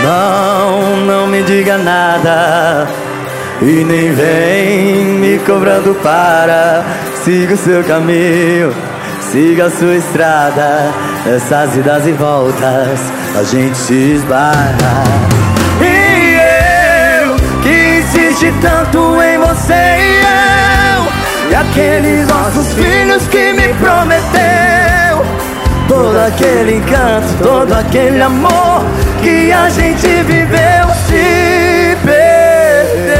Não me diga nada e nem vem me cobrando para. Siga o seu caminho, siga a sua estrada. Essas idas e voltas a gente se esbarra. E eu que insisti tanto em você e aqueles nossos filhos que me prometeu. Todo aquele encanto, todo aquele amor que a gente viveu se perdeu.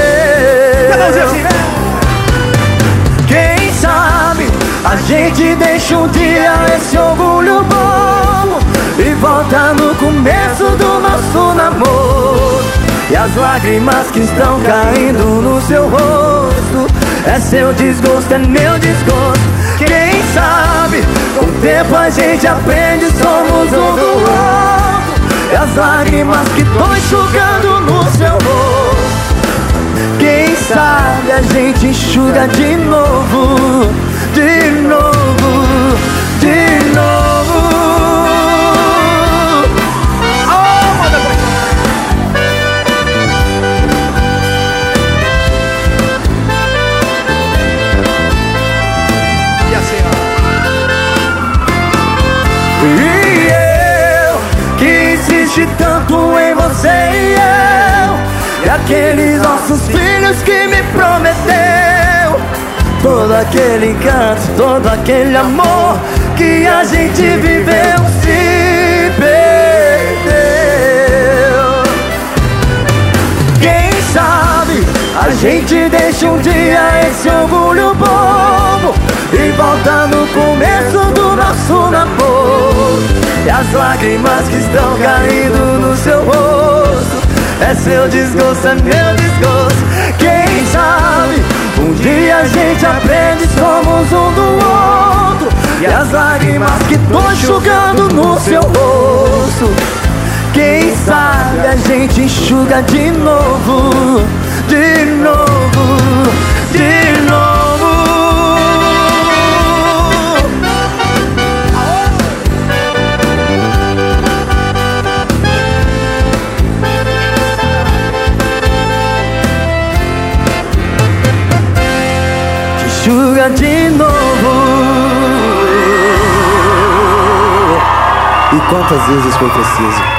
Quem sabe a gente deixa um dia esse orgulho bobo e volta no começo do nosso namoro. E as lágrimas que estão caindo no seu rosto é seu desgosto, é meu desgosto. Quem sabe com o tempo a gente aprende, somos um do outro. E as lágrimas que tô enxugando no seu rosto, quem sabe a gente enxuga de novo, de novo, de novo. E eu que insisti tanto em você e aqueles nossos filhos que me prometeu. Todo aquele encanto, todo aquele amor que a gente viveu se perdeu. Quem sabe a gente deixa um dia esse orgulho bobo e volta no começo do nosso namoro. E as lágrimas que estão caindo no seu rosto é seu desgosto, é meu desgosto. Quem sabe um dia a gente aprende, somos um do outro. E as lágrimas que tô enxugando no seu rosto, quem sabe a gente enxuga de novo, de novo, de novo. Enxuga de novo. E quantas vezes foi preciso?